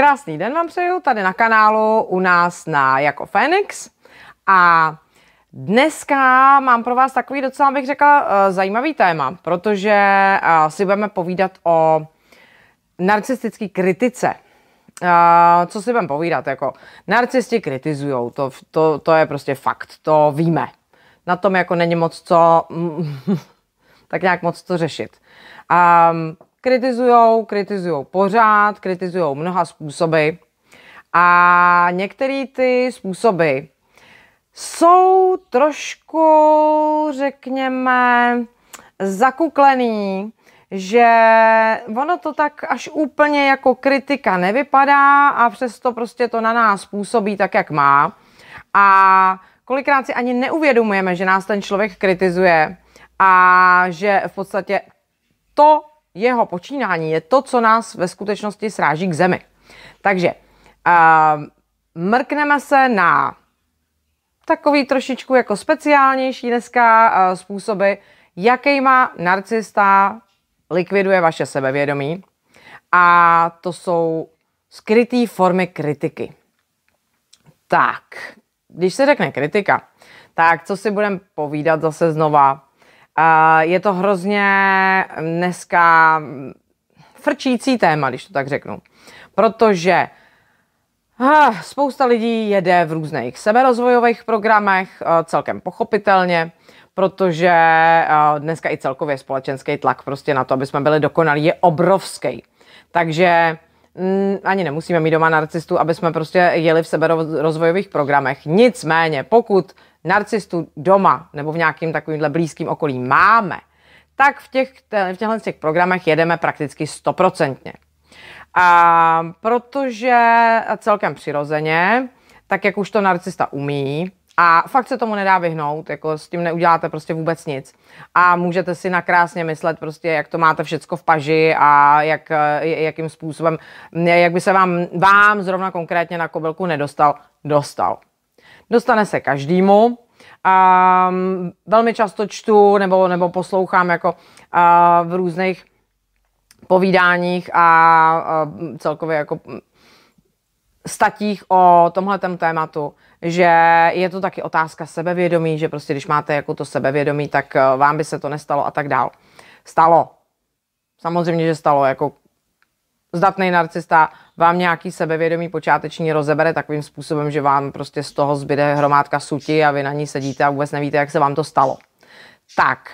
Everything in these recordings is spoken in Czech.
Krásný den vám přeju tady na kanálu u nás na Jako Fénix a dneska mám pro vás takový docela, bych řekla, zajímavý téma, protože si budeme povídat o narcistické kritice. Co si budeme povídat, jako narcisti kritizujou, to je prostě fakt, to víme. Na tom jako není moc co, tak nějak moc co řešit. Kritizujou pořád, kritizujou mnoha způsoby a některé ty způsoby jsou trošku, řekněme, zakuklený, že ono to tak až úplně jako kritika nevypadá a přesto prostě to na nás působí tak, jak má. A kolikrát si ani neuvědomujeme, že nás ten člověk kritizuje a že v podstatě to jeho počínání je to, co nás ve skutečnosti sráží k zemi. Takže mrkneme se na takový trošičku jako speciálnější dneska způsoby, jakýma narcista likviduje vaše sebevědomí. A to jsou skrytý formy kritiky. Tak, když se řekne kritika, tak co si budeme povídat zase znova? Je to hrozně dneska frčící téma, když to tak řeknu. Protože spousta lidí jede v různých seberozvojových programech, celkem pochopitelně, protože dneska i celkově společenský tlak prostě na to, aby jsme byli dokonalí, je obrovský. Takže ani nemusíme mít doma narcistu, aby jsme prostě jeli v seberozvojových programech. Nicméně, pokud narcistu doma nebo v nějakým takovýmhle blízkým okolí máme, tak v těchto programech jedeme prakticky 100%. Protože celkem přirozeně, tak jak už to narcista umí, a fakt se tomu nedá vyhnout, jako s tím neuděláte prostě vůbec nic. A můžete si nakrásně myslet prostě, jak to máte všecko v paži a jakým způsobem, jak by se vám zrovna konkrétně na kobylku dostal. Dostane se každému. Velmi často čtu nebo poslouchám jako v různých povídáních a celkově jako statích o tomhletem tématu, že je to taky otázka sebevědomí, že prostě když máte jako to sebevědomí, tak vám by se to nestalo a tak dál. Stalo. Samozřejmě, že stalo. Jako zdatný narcista vám nějaký sebevědomí počáteční rozebere takovým způsobem, že vám prostě z toho zbyde hromádka suti a vy na ní sedíte a vůbec nevíte, jak se vám to stalo. Tak.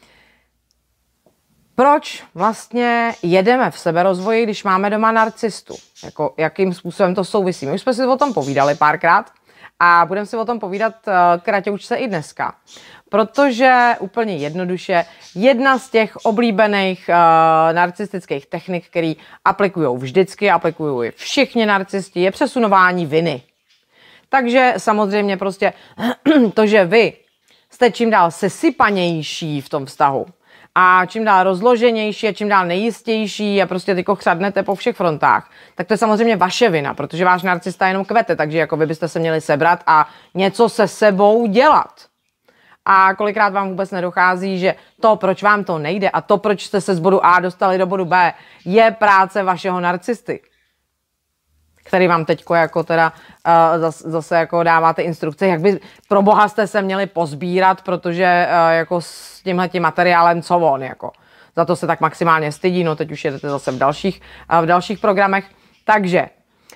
Proč vlastně jedeme v seberozvoji, když máme doma narcistu? Jako, jakým způsobem to souvisí? My už jsme si o tom povídali párkrát a budeme si o tom povídat kratěučce i dneska. Protože úplně jednoduše jedna z těch oblíbených narcistických technik, který aplikují vždycky, aplikují všichni narcisti, je přesunování viny. Takže samozřejmě prostě to, že vy jste čím dál sesypanější v tom vztahu, a čím dál rozloženější a čím dál nejistější a prostě tyko chřadnete po všech frontách, tak to je samozřejmě vaše vina, protože váš narcista jenom kvete, takže jako vy byste se měli sebrat a něco se sebou dělat. A kolikrát vám vůbec nedochází, že to, proč vám to nejde a to, proč jste se z bodu A dostali do bodu B, je práce vašeho narcisty, který vám teďko jako teda zase jako dáváte instrukce, jak by pro boha jste se měli pozbírat, protože jako s tímhletím materiálem co on, jako. Za to se tak maximálně stydí, no teď už jedete zase v dalších programech. Takže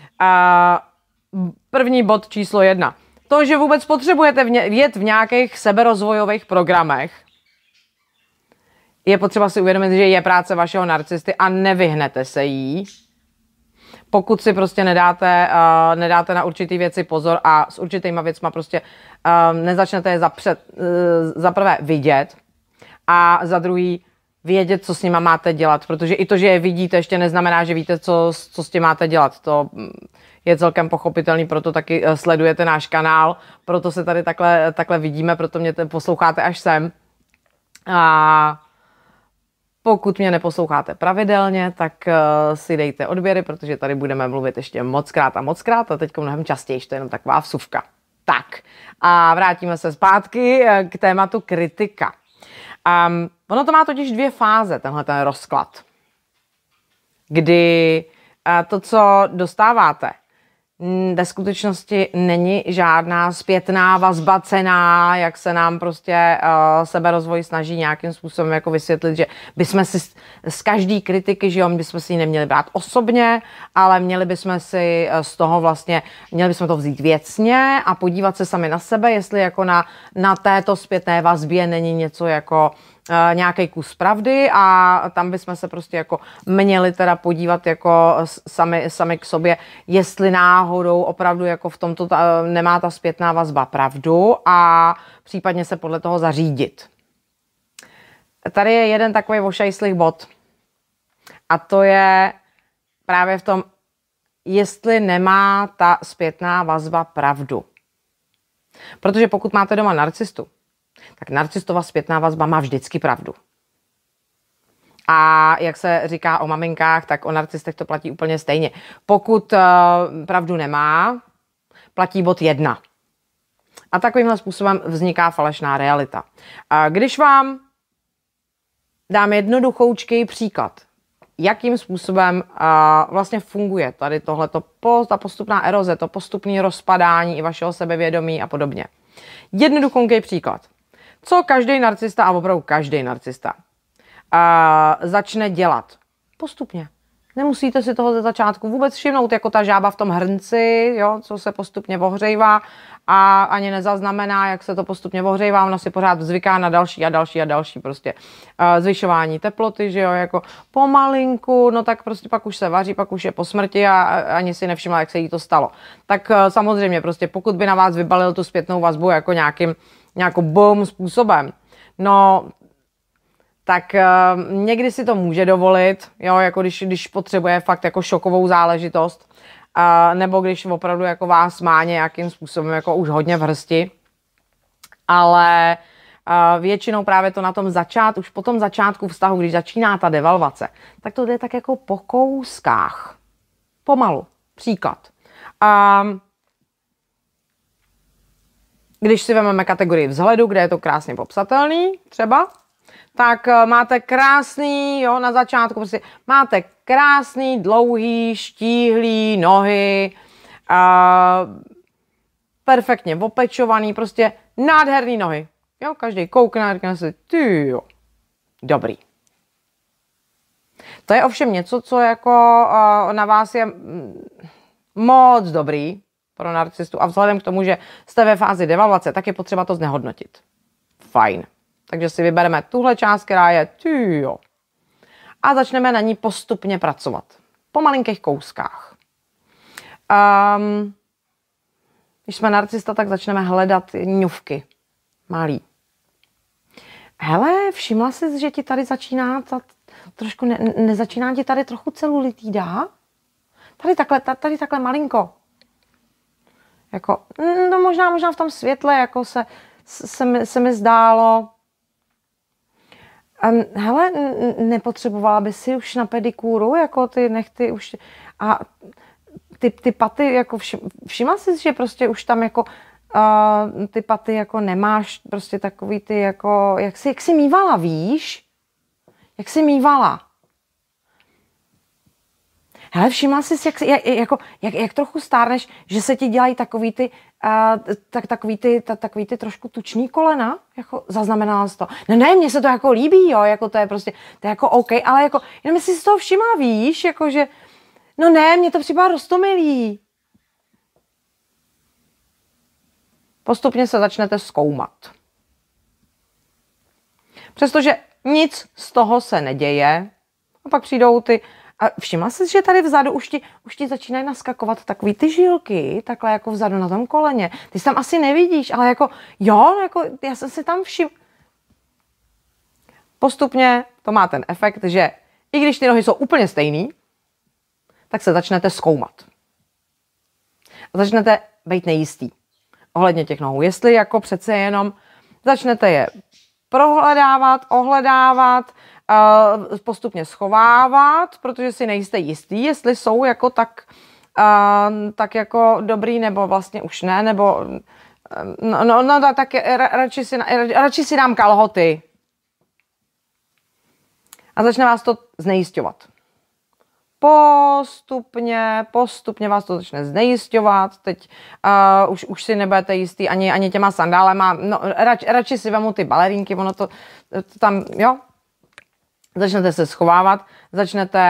první bod číslo 1. To, že vůbec potřebujete jet v nějakých seberozvojových programech, je potřeba si uvědomit, že je práce vašeho narcisty a nevyhnete se jí, pokud si prostě nedáte na určitý věci pozor a s určitýma věcma prostě nezačnete je za prvé vidět a za druhý vědět, co s nima máte dělat, protože i to, že je vidíte, ještě neznamená, že víte, co s tím máte dělat. To je celkem pochopitelný, proto taky sledujete náš kanál, proto se tady takhle vidíme, proto mě posloucháte až sem. A pokud mě neposloucháte pravidelně, tak si dejte odběry, protože tady budeme mluvit ještě mockrát a teď mnohem častěji, to je jenom taková vsuvka. Tak a vrátíme se zpátky k tématu kritika. Ono to má totiž dvě fáze, tenhle ten rozklad, kdy to, co dostáváte, ve skutečnosti není žádná zpětná vazba cenná, jak se nám prostě seberozvoj snaží nějakým způsobem jako vysvětlit, že bychom si z každý kritiky, že jo, bychom si ji neměli brát osobně, ale měli bychom si z toho vlastně, měli bychom to vzít věcně a podívat se sami na sebe, jestli jako na této zpětné vazbě není něco jako nějaký kus pravdy a tam bychom se prostě jako měli teda podívat jako sami k sobě, jestli náhodou opravdu jako v tomto nemá ta zpětná vazba pravdu a případně se podle toho zařídit. Tady je jeden takový ošajslých bod a to je právě v tom, jestli nemá ta zpětná vazba pravdu. Protože pokud máte doma narcistu, tak narcistova zpětná vazba má vždycky pravdu. A jak se říká o maminkách, tak o narcistech to platí úplně stejně. Pokud pravdu nemá, platí bod 1. A takovýmhle způsobem vzniká falešná realita. Když vám dám jednoduchoučký příklad, jakým způsobem vlastně funguje tady tohleto, ta postupná eroze, to postupné rozpadání i vašeho sebevědomí a podobně. Jednoduchounký příklad. Co každý narcista, a opravdu každý narcista, začne dělat? Postupně. Nemusíte si toho ze začátku vůbec všimnout, jako ta žába v tom hrnci, jo, co se postupně ohřejvá a ani nezaznamená, jak se to postupně ohřejvá, ona si pořád zvyká na další a další a další prostě zvyšování teploty, že jo, jako pomalinku, no tak prostě pak už se vaří, pak už je po smrti a ani si nevšimla, jak se jí to stalo. Tak samozřejmě prostě pokud by na vás vybalil tu zpětnou vazbu jako nějakou boom způsobem, no tak někdy si to může dovolit, jo, jako když potřebuje fakt jako šokovou záležitost, nebo když opravdu jako vás má nějakým způsobem jako už hodně v hrsti, ale většinou právě to na tom už po tom začátku vztahu, když začíná ta devalvace, tak to jde tak jako po kouskách, pomalu, příklad. Když si vezmeme kategorii vzhledu, kde je to krásně popsatelný třeba, tak máte krásný, jo, na začátku prostě máte krásný, dlouhý, štíhlý nohy, perfektně opečovaný, prostě nádherný nohy. Jo, každý koukne a říká si, ty jo, dobrý. To je ovšem něco, co jako na vás je moc dobrý pro narcistu a vzhledem k tomu, že jste ve fázi devalvace, tak je potřeba to znehodnotit. Fajn. Takže si vybereme tuhle část, která je tyjo. A začneme na ní postupně pracovat. Po malinkých kouskách. Když jsme narcista, tak začneme hledat ňufky. Malý. Hele, všimla jsi, že ti tady začíná trošku, nezačíná ti tady trochu celulitída? Tady takhle malinko. Jako, no možná v tom světle, jako se mi zdálo. Hele, nepotřebovala by si už na pedikúru, jako ty nechty už, a ty paty, jako všimla jsi, že prostě už tam jako ty paty jako nemáš prostě takový ty jako, jak jsi mývala, víš? Jak jsi mývala? Hele, všimla jsi, jak trochu stárneš, že se ti dělají takový ty trošku tuční kolena? Jako zaznamenala jsi to? No ne, mně se to jako líbí, jo, jako to je jako OK, ale jako, jenom jestli si toho všimla, víš, jako že, no ne, mně to připadá roztomilý. Postupně se začnete zkoumat. Přestože nic z toho se neděje, a pak přijdou ty. A všimla jsi, že tady vzadu už ti začínají naskakovat takový ty žilky, takhle jako vzadu na tom koleně. Ty jsi tam asi nevidíš, ale jako jo, jako já jsem si tam všiml. Postupně to má ten efekt, že i když ty nohy jsou úplně stejný, tak se začnete zkoumat. A začnete být nejistý ohledně těch nohou. Jestli jako přece jenom začnete je prohledávat, ohledávat, postupně schovávat, protože si nejste jistý, jestli jsou jako tak jako dobrý, nebo vlastně už ne, nebo tak radši si dám kalhoty. A začne vás to znejisťovat. postupně vás to začne znejisťovat, teď už si nebudete jistý ani těma sandálema, no, radši si vemu ty balerínky, ono to tam, jo, začnete se schovávat, začnete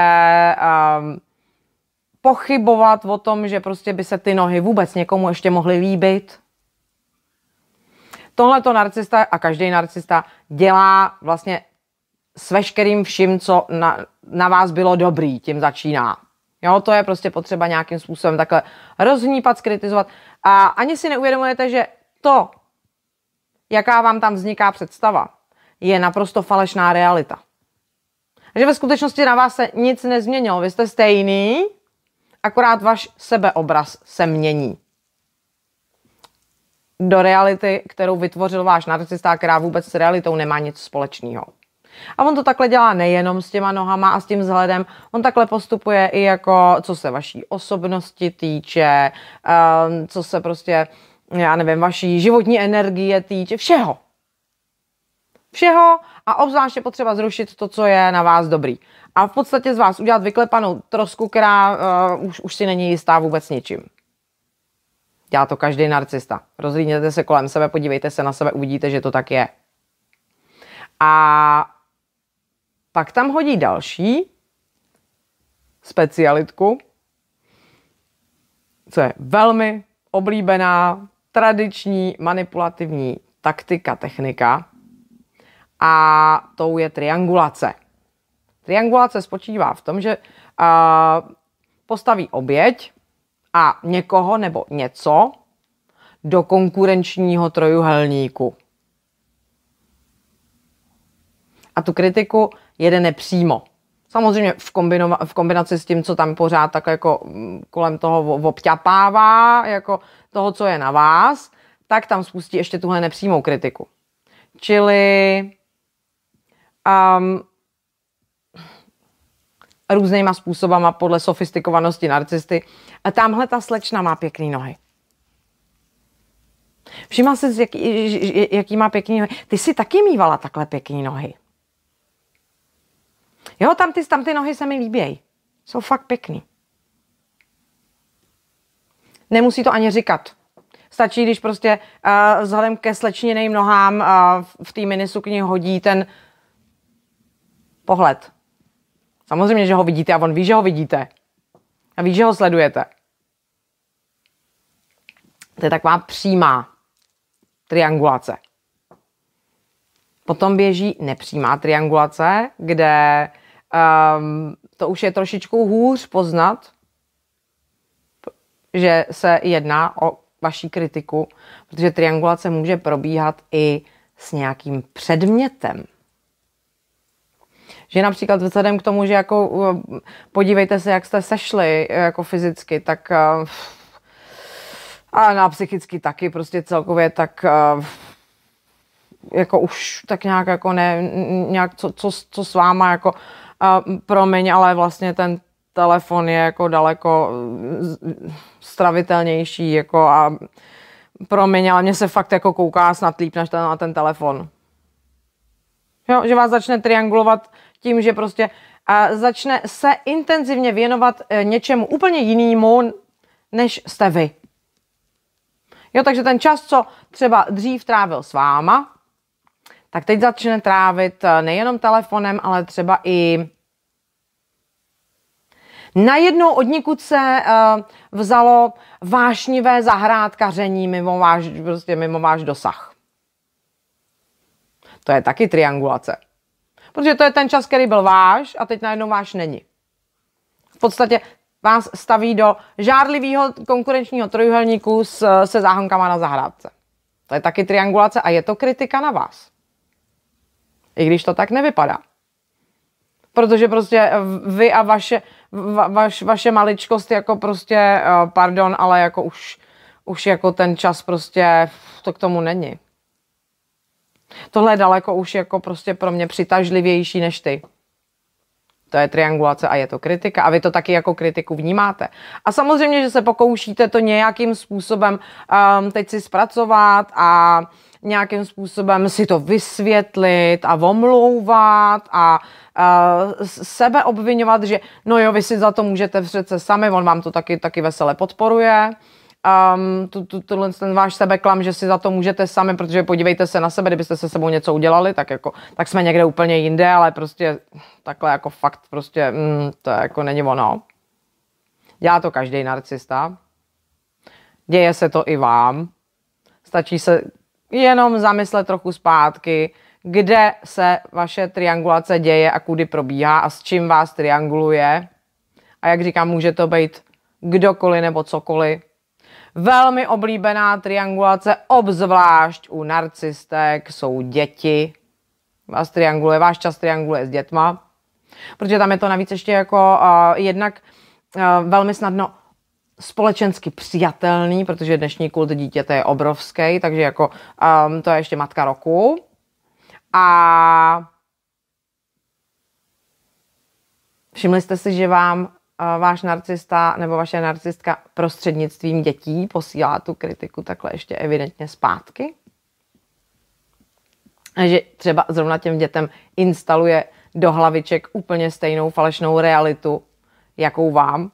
pochybovat o tom, že prostě by se ty nohy vůbec někomu ještě mohly líbit. Tohleto narcista a každý narcista dělá vlastně s veškerým vším, co na vás bylo dobrý, tím začíná. Jo, to je prostě potřeba nějakým způsobem takhle rozhnípat, skritizovat. A ani si neuvědomujete, že to, jaká vám tam vzniká představa, je naprosto falešná realita. A že ve skutečnosti na vás se nic nezměnilo. Vy jste stejný, akorát váš sebeobraz se mění. Do reality, kterou vytvořil váš narcista, která vůbec s realitou nemá nic společného. A on to takhle dělá nejenom s těma nohama a s tím vzhledem, on takhle postupuje i jako, co se vaší osobnosti týče, co se prostě, já nevím, vaší životní energie týče, všeho. Všeho a obzvláště potřeba zrušit to, co je na vás dobrý. A v podstatě z vás udělat vyklepanou trosku, která už si není jistá vůbec ničím. Dělá to každý narcista. Rozhlídněte se kolem sebe, podívejte se na sebe, uvidíte, že to tak je. A pak tam hodí další specialitku, co je velmi oblíbená tradiční manipulativní taktika, technika, a tou je triangulace. Triangulace spočívá v tom, že postaví oběť a někoho nebo něco do konkurenčního trojuhelníku. A tu kritiku jede nepřímo. Samozřejmě v kombinaci s tím, co tam pořád tak jako kolem toho obťapává, jako toho, co je na vás, tak tam spustí ještě tuhle nepřímou kritiku. Čili různýma způsobama podle sofistikovanosti narcisty. A tamhle ta slečna má pěkný nohy. Všimla jsi, jaký má pěkný nohy? Ty jsi taky mývala takhle pěkný nohy. Jo, tam ty nohy se mi líbějí. Jsou fakt pěkný. Nemusí to ani říkat. Stačí, když prostě vzhledem ke slečněným nohám v té minisukni hodí ten pohled. Samozřejmě, že ho vidíte a on ví, že ho vidíte. A ví, že ho sledujete. To je taková přímá triangulace. Potom běží nepřímá triangulace, kde to už je trošičku hůř poznat, že se jedná o vaší kritiku, protože triangulace může probíhat i s nějakým předmětem. Že například vzhledem k tomu, že jako podívejte se, jak jste sešli jako fyzicky, tak a na psychicky taky prostě celkově, tak jako už tak nějak jako nějak co s váma jako promiň, ale vlastně ten telefon je jako daleko stravitelnější jako a promiň, ale mě se fakt jako kouká snad líp než na ten telefon. Jo, že vás začne triangulovat tím, že prostě začne se intenzivně věnovat něčemu úplně jinému, než jste vy. Jo, takže ten čas, co třeba dřív trávil s váma, tak teď začne trávit nejenom telefonem, ale třeba i najednou odnikud se vzalo vášnivé zahrádkaření mimo váš dosah. To je taky triangulace. Protože to je ten čas, který byl váš a teď najednou váš není. V podstatě vás staví do žárlivého konkurenčního trojuhelníku se záhonkama na zahrádce. To je taky triangulace a je to kritika na vás. I když to tak nevypadá. Protože prostě vy a vaše maličkost jako prostě, pardon, ale jako už jako ten čas prostě to k tomu není. Tohle je daleko už jako prostě pro mě přitažlivější než ty. To je triangulace a je to kritika a vy to taky jako kritiku vnímáte. A samozřejmě, že se pokoušíte to nějakým způsobem teď si zpracovat a nějakým způsobem si to vysvětlit a omlouvat a sebe obvinovat, že no jo, vy si za to můžete přece sami, on vám to taky vesele podporuje. Ten váš sebeklam, že si za to můžete sami, protože podívejte se na sebe, kdybyste se sebou něco udělali, tak jsme někde úplně jinde, ale prostě takhle jako fakt prostě to jako není ono. Dělá to každý narcista. Děje se to i vám. Stačí se jenom zamyslet trochu zpátky, kde se vaše triangulace děje a kudy probíhá a s čím vás trianguluje. A jak říkám, může to být kdokoliv nebo cokoliv. Velmi oblíbená triangulace, obzvlášť u narcistek, jsou děti. Váš čas trianguluje s dětma. Protože tam je to navíc ještě jako jednak velmi snadno společensky přijatelný, protože dnešní kult dítěte je obrovský, takže jako to je ještě matka roku. A všimli jste si, že vám váš narcista nebo vaše narcistka prostřednictvím dětí posílá tu kritiku takhle ještě evidentně zpátky? A že třeba zrovna těm dětem instaluje do hlaviček úplně stejnou falešnou realitu, jakou vám?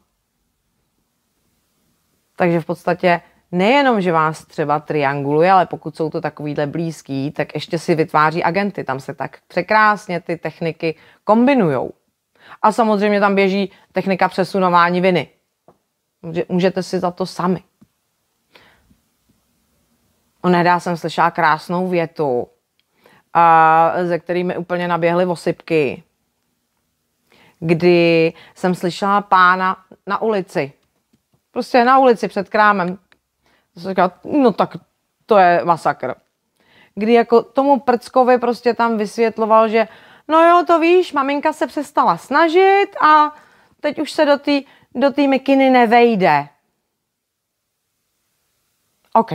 Takže v podstatě nejenom, že vás třeba trianguluje, ale pokud jsou to takovýhle blízký, tak ještě si vytváří agenty. Tam se tak překrásně ty techniky kombinujou. A samozřejmě tam běží technika přesunování viny. Můžete si za to sami. Onehdy jsem slyšela krásnou větu, ze kterými úplně naběhly osypky, kdy jsem slyšela pána na ulici. Prostě na ulici před krámem. Jsem říkala, no tak to je masakr. Kdy jako tomu prckovi prostě tam vysvětloval, že no jo, to víš, maminka se přestala snažit a teď už se do té mikiny nevejde. OK.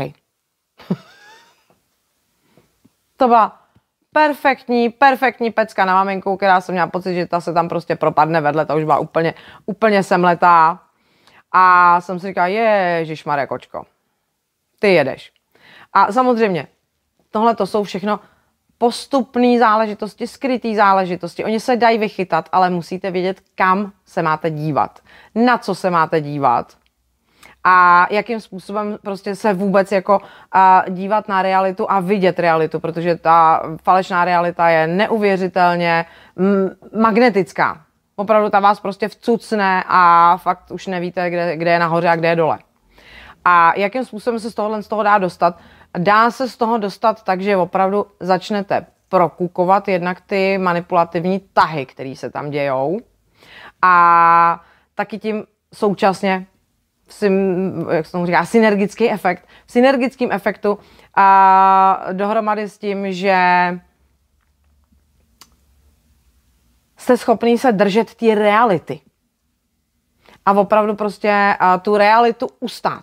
To byla perfektní pecka na maminku, která jsem měla pocit, že ta se tam prostě propadne vedle, ta už byla úplně semletá. A jsem si říkala, ježišmarja kočko, ty jedeš. A samozřejmě, tohle to jsou všechno postupné záležitosti, skryté záležitosti. Oni se dají vychytat, ale musíte vědět, kam se máte dívat, na co se máte dívat a jakým způsobem prostě se vůbec jako dívat na realitu a vidět realitu, protože ta falešná realita je neuvěřitelně magnetická. Opravdu ta vás prostě vcucne a fakt už nevíte, kde je nahoře a kde je dole. A jakým způsobem se z toho dá dostat? Dá se z toho dostat tak, že opravdu začnete prokukovat jednak ty manipulativní tahy, které se tam dějou. A taky tím současně, jak se tomu říká, synergický efekt. V synergickém efektu dohromady s tím, že jste schopný se držet té reality. A opravdu prostě tu realitu ustát.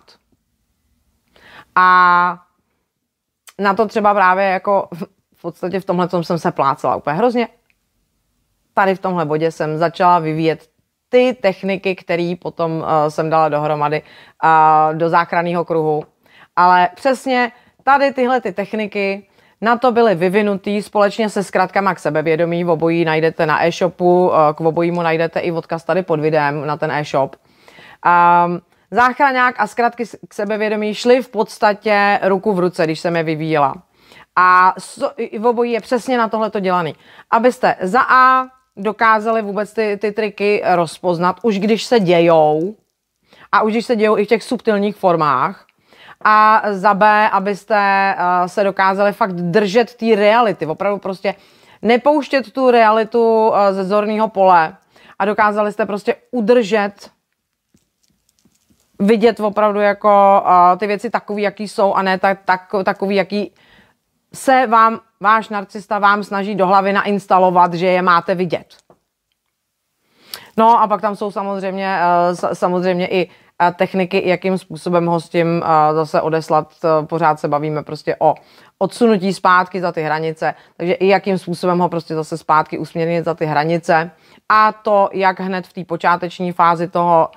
A na to třeba právě jako v podstatě v tomhle jsem se plácala úplně hrozně. Tady v tomhle bodě jsem začala vyvíjet ty techniky, které potom jsem dala dohromady do záchranného kruhu. Ale přesně tady tyhle ty techniky na to byly vyvinutý společně se zkratkama k sebevědomí. V obojí najdete na e-shopu, k obojímu najdete i odkaz tady pod videem na ten e-shop. Záchraňák a zkratky k sebevědomí šly v podstatě ruku v ruce, když jsem je vyvíjela. A v obojí je přesně na tohleto dělaný. Abyste za A dokázali vůbec ty triky rozpoznat, už když se dějou, a už když se dějou i v těch subtilních formách, a za B, abyste se dokázali fakt držet té reality, opravdu prostě nepouštět tu realitu ze zorného pole a dokázali jste prostě udržet, vidět opravdu jako ty věci takový, jaký jsou a ne takový, jaký se váš narcista vám snaží do hlavy nainstalovat, že je máte vidět. No a pak tam jsou samozřejmě i techniky, jakým způsobem ho s tím zase odeslat. Pořád se bavíme prostě o odsunutí zpátky za ty hranice, takže i jakým způsobem ho prostě zase zpátky usměrnit za ty hranice. A to, jak hned v té počáteční fázi toho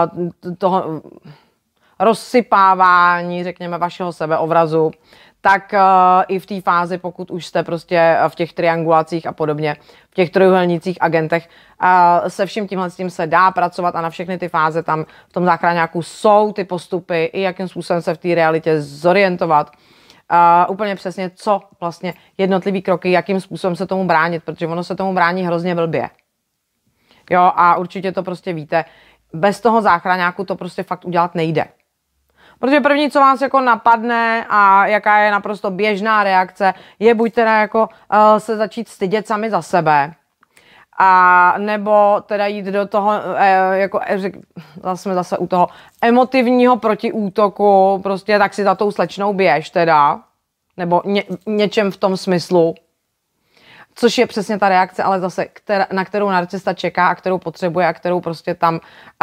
rozsypávání, řekněme, vašeho sebeobrazu, tak i v té fázi, pokud už jste prostě v těch triangulacích a podobně, v těch trojuhelnících agentech, se vším tímhle s tím se dá pracovat a na všechny ty fáze tam v tom záchraňáku jsou ty postupy, i jakým způsobem se v té realitě zorientovat. Úplně přesně, co vlastně jednotlivý kroky, jakým způsobem se tomu bránit, protože ono se tomu brání hrozně blbě. Jo, a určitě to prostě víte, bez toho záchraňáku to prostě fakt udělat nejde. Protože první, co vás jako napadne a jaká je naprosto běžná reakce, je buď teda jako se začít stydět sami za sebe, a nebo teda jít do toho, jako jsme zase u toho emotivního protiútoku, prostě tak si za tou slečnou běž teda, nebo něčem v tom smyslu, což je přesně ta reakce, ale zase, na kterou narcista čeká a kterou potřebuje a kterou prostě tam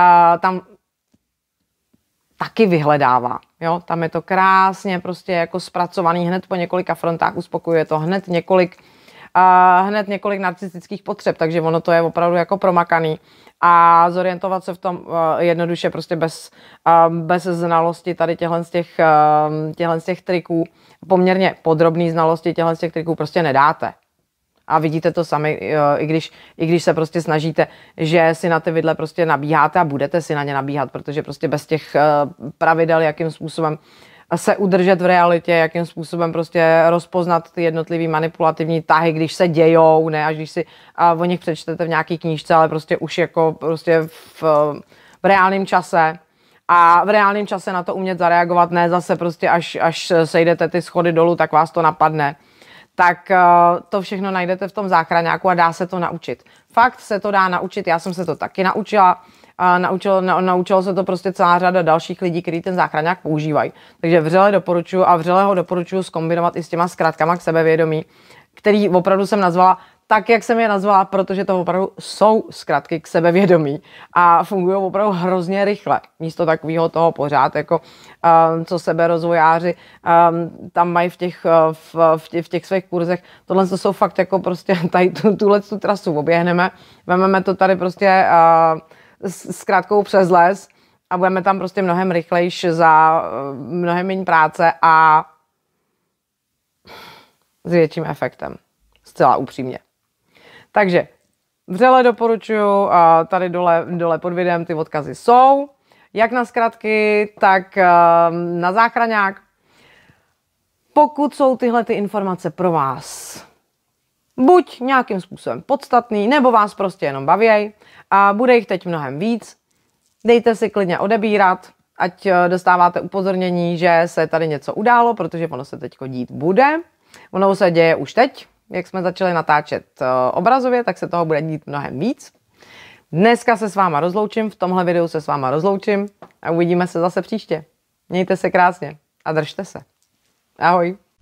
taky vyhledává. Jo? Tam je to krásně prostě jako zpracovaný hned po několika frontách, uspokojuje to hned několik narcistických potřeb, takže ono to je opravdu jako promakaný a zorientovat se v tom jednoduše prostě bez znalosti tady těchhle z těch triků, poměrně podrobný znalosti těchhle z těch triků prostě nedáte. A vidíte to sami, i když se prostě snažíte, že si na ty vidle prostě nabíháte a budete si na ně nabíhat, protože prostě bez těch pravidel, jakým způsobem se udržet v realitě, jakým způsobem prostě rozpoznat ty jednotlivý manipulativní tahy, když se dějou, ne až když si o nich přečtete v nějaký knížce, ale prostě už jako prostě v reálném čase. A v reálném čase na to umět zareagovat, ne zase prostě až sejdete ty schody dolů, tak vás to napadne. Tak to všechno najdete v tom záchraňáku a dá se to naučit. Fakt se to dá naučit, já jsem se to taky naučila. Naučilo se to prostě celá řada dalších lidí, kteří ten záchraňák používají. Takže vřele doporučuji a vřele ho doporučuji zkombinovat i s těma zkratkama k sebevědomí, který opravdu jsem nazvala tak, jak jsem je nazvala, protože to opravdu jsou zkratky k sebevědomí a fungují opravdu hrozně rychle. Místo takového toho pořád, jako co seberozvojáři tam mají v těch svých kurzech. Tohle to jsou fakt jako prostě tady tuhle trasu oběhneme, vezmeme to tady prostě s krátkou přes les a budeme tam prostě mnohem rychlejší za mnohem méně práce a s větším efektem. Zcela upřímně. Takže vřele doporučuji, tady dole pod videem ty odkazy jsou, jak na zkratky, tak na záchraňák. Pokud jsou tyhle ty informace pro vás buď nějakým způsobem podstatný, nebo vás prostě jenom bavěj, a bude jich teď mnohem víc, dejte si klidně odebírat, ať dostáváte upozornění, že se tady něco událo, protože ono se teď dít bude. Ono se děje už teď, jak jsme začali natáčet obrazově, tak se toho bude dít mnohem víc. Dneska se s váma rozloučím, v tomhle videu se s váma rozloučím a uvidíme se zase příště. Mějte se krásně a držte se. Ahoj.